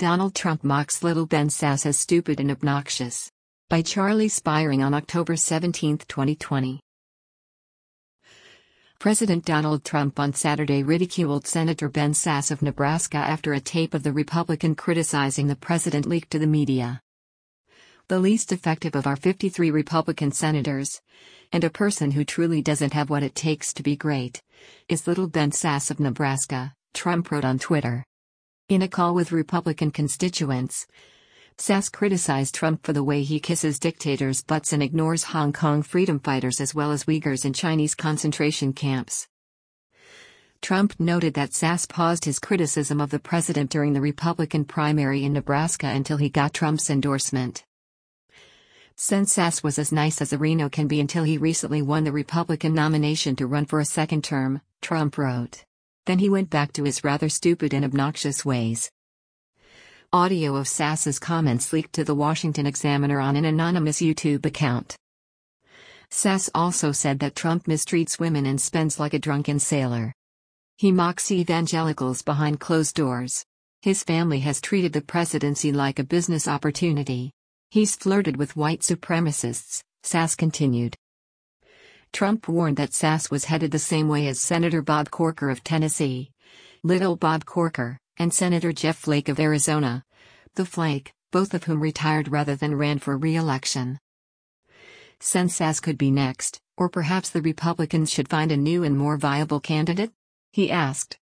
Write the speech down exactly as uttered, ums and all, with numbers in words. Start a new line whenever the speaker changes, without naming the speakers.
Donald Trump mocks Little Ben Sasse as stupid and obnoxious. By Charlie Spiring on October seventeenth, twenty twenty. President Donald Trump on Saturday ridiculed Senator Ben Sasse of Nebraska after a tape of the Republican criticizing the president leaked to the media. The least effective of our fifty-three Republican senators, and a person who truly doesn't have what it takes to be great, is Little Ben Sasse of Nebraska, Trump wrote on Twitter. In a call with Republican constituents, Sasse criticized Trump for the way he kisses dictators' butts and ignores Hong Kong freedom fighters as well as Uyghurs in Chinese concentration camps. Trump noted that Sasse paused his criticism of the president during the Republican primary in Nebraska until he got Trump's endorsement. Since Sasse was as nice as a Reno can be until he recently won the Republican nomination to run for a second term, Trump wrote. Then he went back to his rather stupid and obnoxious ways. Audio of Sasse's comments leaked to the Washington Examiner on an anonymous YouTube account. Sasse also said that Trump mistreats women and spends like a drunken sailor. He mocks evangelicals behind closed doors. His family has treated the presidency like a business opportunity. He's flirted with white supremacists, Sasse continued. Trump warned that Sasse was headed the same way as Senator Bob Corker of Tennessee, Little Bob Corker, and Senator Jeff Flake of Arizona, the Flake, both of whom retired rather than ran for re-election. Since Sasse could be next, or perhaps the Republicans should find a new and more viable candidate? He asked.